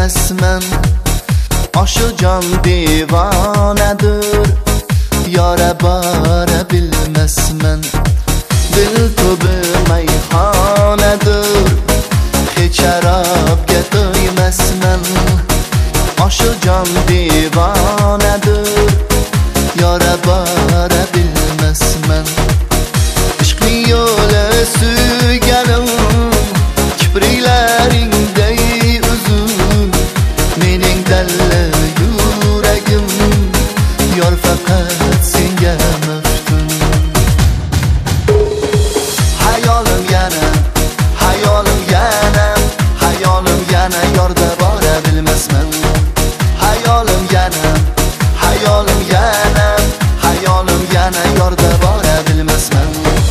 bilmasman. Oshijon devonadir, yora bora bilmasman. Dil tubi mayxonadir, hech sharobga to'ymasman. Oshijon devonadir, yora bora bilmasman. Ishqli yo'li suyganim, kipriklaringday uzun, mening dalla yuragim, yor faqat senga maftun. Hayolim yana, hayolim yana, hayolim yana yorda bora bilmasman. Hayolim yana, hayolim yana, hayolim yana yorda bora bilmasman.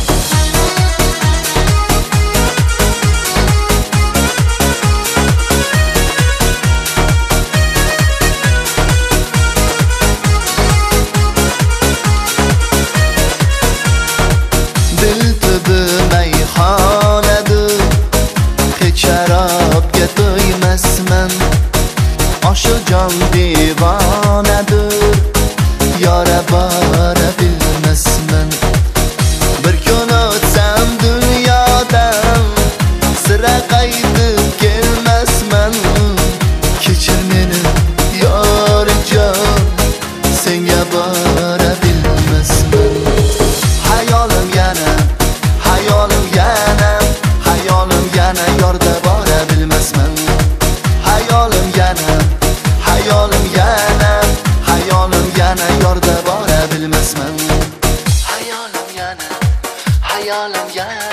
Dil tubi mayxonadir, hech sharobga to'ymasman. Oshijon devonadir, yora bora bilmasman. Bir kun o'tsam dunyodan, sira qaytib kelmasman. Kechir meni yorjon, senga bora bilmasman. Hayolim yana, hayolim yana, hayolim yana yorda bora bilmasman. Hayolim yana, hayolim yana, hayolim yana yorda bora bilmasman. Hayolim yana, hayolim yana.